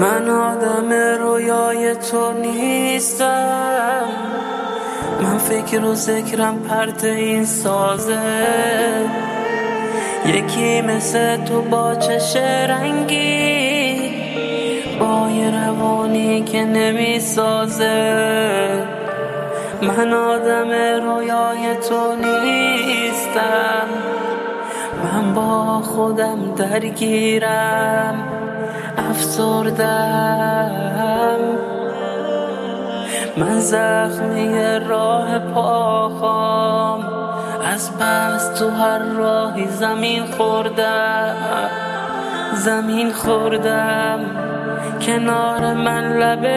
من آدم رویای تو نیستم، من فکر و ذکرم پرت این سازه. یکی مثل تو با چش رنگی، با یه روانی که نمی سازه. من آدم رویای تو نیستم، من با خودم درگیرم، افسردم. من زخمی راه پاخام، از بس تو هر راهی زمین خوردم. کنار من لب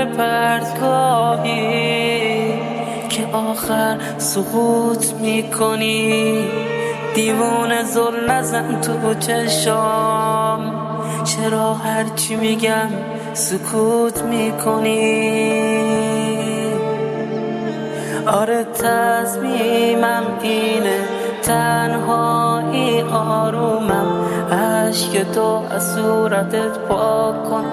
پرتگاهی که آخر سقوط میکنی. دیوانه زل نزن تو چشام، چرا هرچی میگم سکوت میکنی؟ آره تصمیمم اینه، تنهایی آرومم. عشق تو از صورتت پاک کن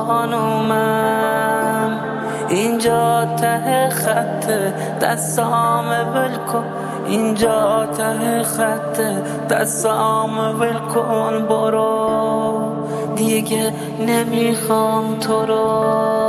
خانومم. اینجا ته خط دستام ول کن، اینجا ته خط دستام ول کن. برو دیگه نمیخوام تو رو.